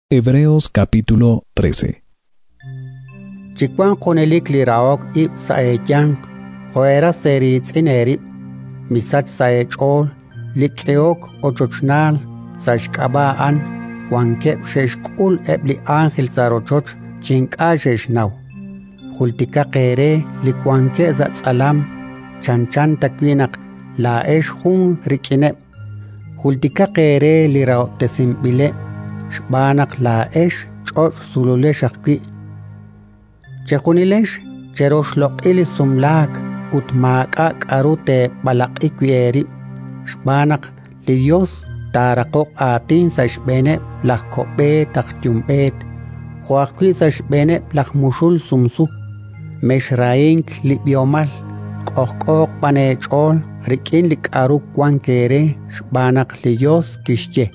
Hebreos capítulo 13. Chikwan konelik liraok ib saeyan, joera seritz ineri, misach saechol, likeok ochochnal, sashkabaan, wankep sheshkul ebli ángel sarochoch, chinkashesh naw. Hultika kere likwanke zatsalam, chanchan takwinak, laesh hun rikine. Hultika kere liraok tesimbile, shbanak laesh choch sulule shakwi. Chekunilesh cheroshloq ili sumlak utmaka karute balak ikwieri shbanak li Dios tarakok atin sa shbene lakkobe takjumbet huakwi sa shbene lakmushul sumsu meshraink li biomal kokok panechol rikin li karuk kwankere shbanak li Dios kishche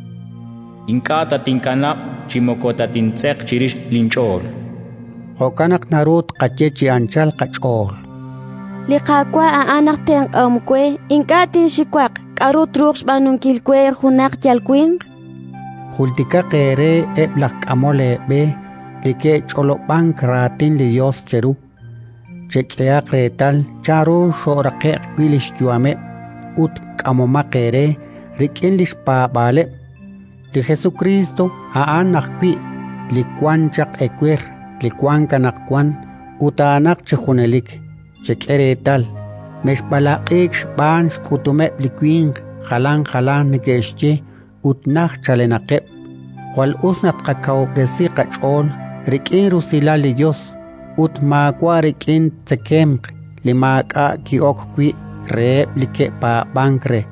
Inkata tinkanap chimokota tintzek chirish linchol Hokanak narut kachechi anchal kachol. Liqaqwa aanaq ten amkwe inkatin shikwaq qarut ruqsh banunkilkwe hunaq yalkwin. Hultika kere eblak amole be like cholo bank ratin li Dios cheru. Chekea kretal charu shoraqe kwilish juame ut kamoma kere rikin lish pa bale. Li Jesucristo aanaqwi likwanchak ekwer. Likwan kanakwan utanak chejunelik chekeretal meshbalaqik shban shkutume likwin jalan nikeshche utnach chalenaqeb wal usnat qakaw resi qachol rikin rusila li Dios utmakwa rikin tsekemq limaka kiokwi re like pa bankre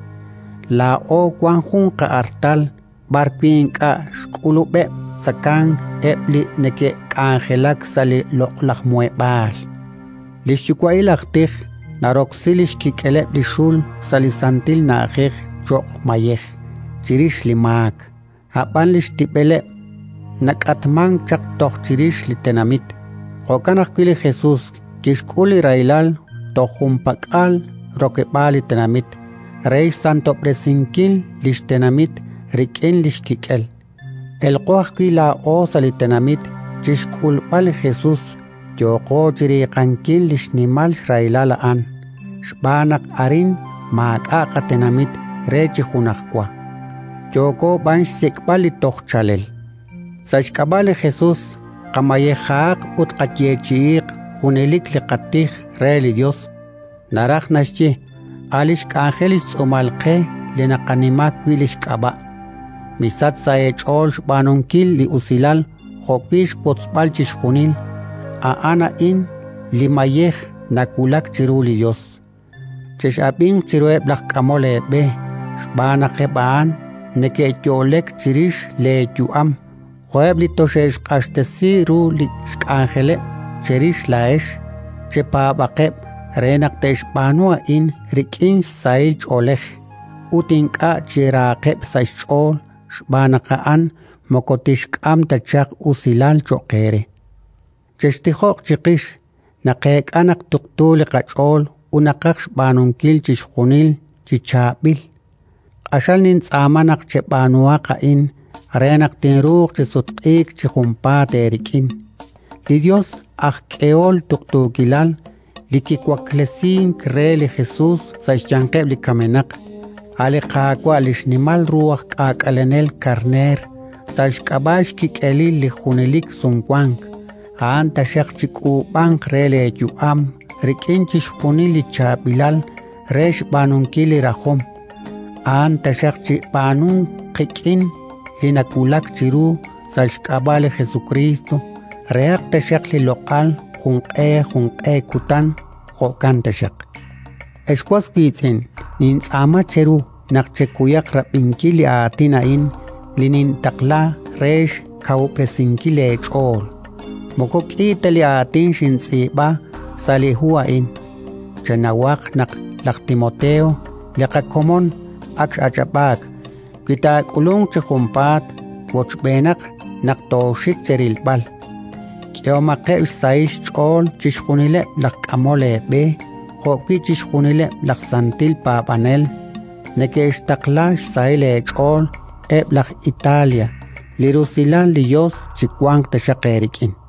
la o kwan jun qa artal barkwin ka shkulube sakan ebli neke kangelak sali loqlaq muebal lishukwailaqtij naroksilish kikeleb lishul salisantil naajej choq mayej chirish limak apan lish tipele nakatman chak toj chirish litenamit hokanaq kwili Jesús kishkuli railal tojumpakal rokebal litenamit rey santo presinkil lishtenamit rikin lishkikel El qohki la osalitenamit chishkul pal Jesús yoko chiri kankin lishnimal shrailala an shbanak arin makakatenamit rechi junakwa yoko bansh sikpali tohchalel sashkabale Jesús kamayejak utqatyechiq junelik liqatij reli Dios naraj nashchi alish kangelis umalqe lenaqanimak wilish kaba Misat saechol shbanunkil li usilal jokish potzbalchish junil ana in limayej nakulak chiruli Dios cheshabin chirue blak amole be shbana qebaan neke yolek chirish le yuam joebli toshesh qashtesi ru li shkangele chirish laesh chepa baqeb renak teshbanua in rikin sail cholej utinka chiraqeb saishol Shbanaqaan mokotishk'am tachaq usilal choqere. Cheshtijoq chiqish naqek anak tuqtuli qach'ol unaqaq shbanunkil chishjunil chichabil. Qashal nintz'amanaq chebanuaqa in arenaq tinruq chisutq'ik chijumpa terikin. Li Dios ajk'eol tuqtukilal likikwaklesin kreli Jesús saixyanqeb likamenaq. Ali qaqwa lishnimal ruach qaqalenel karner sashkabash kikelil li junelik sunkwang anta shaqchiku bank rele yuam rikinchish junil chabilal resh banunkili rajom anta shaqchi banun qikin linakulak chiru sashkabale Jesucristo reaqta shaqli loqal junqe kutan jokanta shaq Eshwaskitzen nintzama cheru naqchekuyak rapinkili atinain linin takla resh kaupresinkile chol mokokitali atin shintsiba salihuain chanawak naq laqtimoteo liqakomon achapak kita kulung chumpat wochbenak naqtoshik cherilbal kiomaqe saish chol chishkunile laqamole be Jokichish junile laksantil papanel, neke istaklash saile chol, eblach Italia, lirusilan liyos chikwang tashaqerikin.